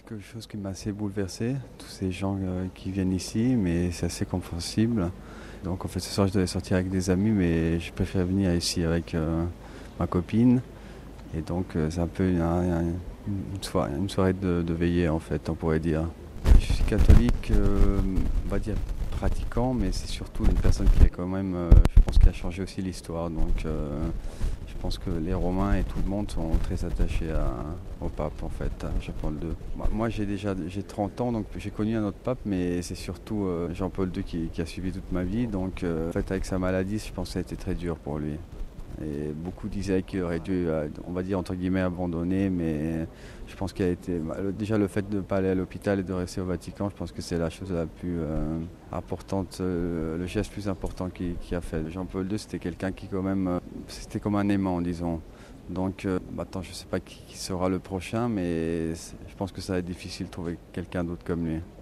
c'est quelque chose qui m'a assez bouleversé, tous ces gens qui viennent ici, mais c'est assez compréhensible. Donc en fait ce soir je devais sortir avec des amis, mais je préfère venir ici avec ma copine. Et donc c'est un peu une soirée de veillée en fait, on pourrait dire. Je suis catholique, on va dire pratiquant, mais c'est surtout une personne qui est quand même, je pense, qui a changé aussi l'histoire. Donc je pense que les Romains et tout le monde sont très attachés au pape en fait, à Jean-Paul II. Moi j'ai 30 ans, donc j'ai connu un autre pape, mais c'est surtout Jean-Paul II qui a suivi toute ma vie. Donc en fait avec sa maladie, je pense que ça a été très dur pour lui. Et beaucoup disaient qu'il aurait dû, on va dire entre guillemets, abandonner, mais je pense qu'il a été. Déjà le fait de ne pas aller à l'hôpital et de rester au Vatican, je pense que c'est la chose la plus importante, le geste plus important qu'il a fait. Jean-Paul II, c'était quelqu'un qui quand même, c'était comme un aimant, disons. Donc maintenant, je ne sais pas qui sera le prochain, mais je pense que ça va être difficile de trouver quelqu'un d'autre comme lui.